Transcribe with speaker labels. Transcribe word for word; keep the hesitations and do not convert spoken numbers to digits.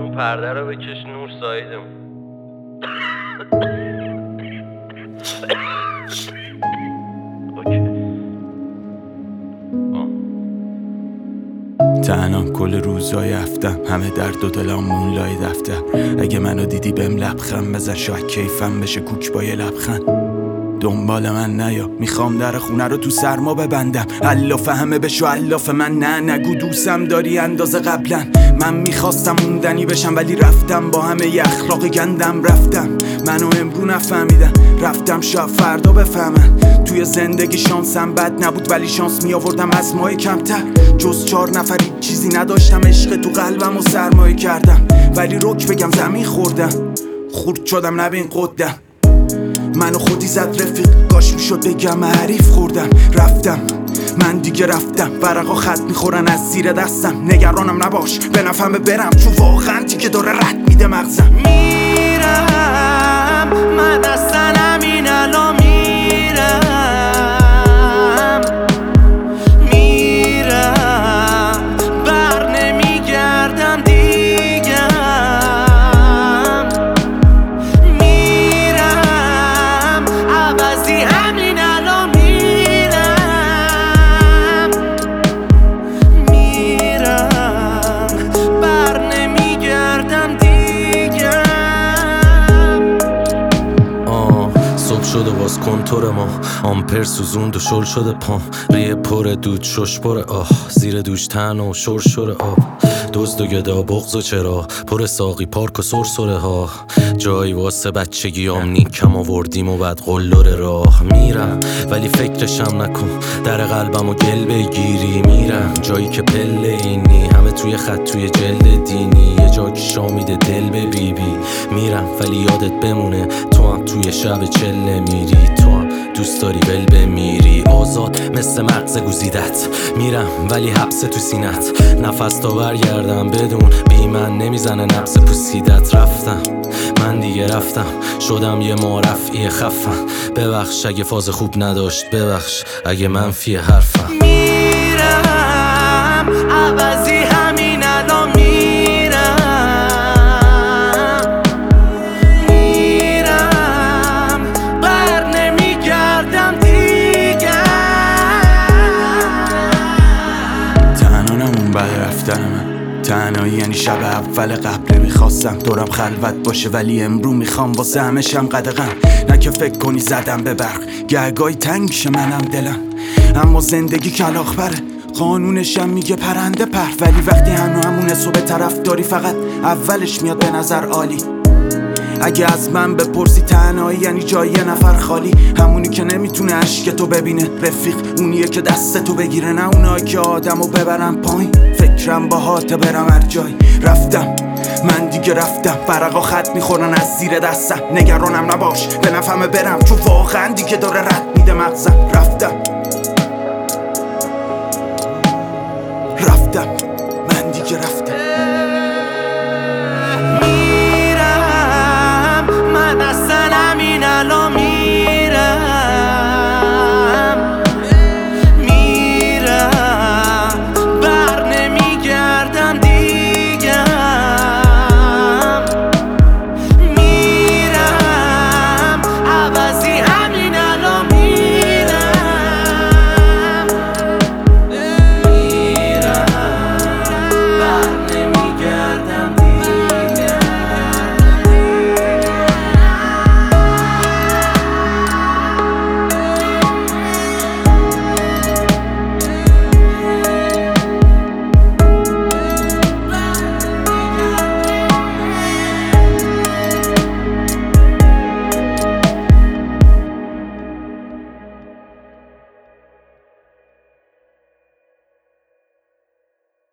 Speaker 1: اون پرده رو بکش نور سایدمون.
Speaker 2: تنها کل روزای هفتم، همه درد و دلام مون لای دفتر. اگه منو دیدی بهم لبخند بزن، شاید کیفم بشه کوک با یه لبخند. دنبال من نیا، میخوام در خونه رو تو سرما ببندم. الاف همه بشو الاف من، نه نگو دوستم داری اندازه قبلا. من میخواستم موندنی بشم ولی رفتم با همه ی اخلاق گندم. رفتم منو امرو نفهمیدم، رفتم شاید فردا بفهمن. توی زندگی شانسم بد نبود ولی شانس میآوردم از مای کمتر. جز چهار نفری چیزی نداشتم، عشق تو قلبم و سرمایه کردم. ولی رک بگم زمین خوردم، خورد شدم نبین قدم. منو خودی زد رفیق، کاش میشد بگم حریف خوردم. رفتم من دیگه رفتم، ورقا خط میخورن از زیر دستم. نگرانم نباش به نفهمه برم، چون واقعا دیگه داره رد میده مغزم.
Speaker 3: میرم من اصلا همین الان میرم، میرم بر نمیگردم دیگه. میرم عوضی همین الان میرم، میرم بر نمیگردم دیگه. آه صبح شده باز کنتور ما، آمپر سوزوند و شل شده پام. ریه پر دود شش پره آه، زیر دوش تن و شور شور آب. دزد و گدا بغض و چرا پر ساقی پارک و سرسره ها. جایی واسه بچگیام نیکم آوردیم و بعد قلدر راه. میرم ولی فکرشم نکن، در قلبم و گل بگیری. میرم جایی که پله اینی، همه توی خط توی جلد دینی. یه جا که شامیده دل به بی بی. میرم ولی یادت بمونه تو هم توی شب چله میری. تو هم دوست داری ول بمیری، آزاد مثل مغز گوزیدت. میرم ولی حبس تو سینت، نفس تا برگردم بدون بی من نمیزنه نبض پوسیدت. رفتم من دیگه رفتم، شدم یه معرفی خفم. ببخش اگه فاز خوب نداشت، ببخش اگه منفی حرفم. میرم عوضی همین الان میرم، میرم بر نمیگردم دیگه.
Speaker 2: تنها نمون بعد رفتن من، تنهایی یعنی شب اول قبل. میخواستم دورم خلوت باشه ولی امرو میخوام واسه همه شم قدغن. نه که فکر کنی زدم به برق، گهگاهی تنگ شه منم دلم. اما زندگی کلاغ بره، قانونشم میگه پرنده پر. ولی وقتی هنو همونه صبح طرف داری، فقط اولش میاد به نظر عالی. اگه از من بپرسی تنهایی یعنی جای یه نفر خالی. همونی که نمیتونه عشق تو ببینه رفیق، اونیه که دست تو بگیره، نه اونایی که آدمو ببرن پایین. فکرم با هات برم هر جای. رفتم من دیگه رفتم، ورقا خط میخورن از زیر دستم. نگرانم نباش به نفهمه برم، چون واقعا دیگه داره رد میده مغزم. رفتم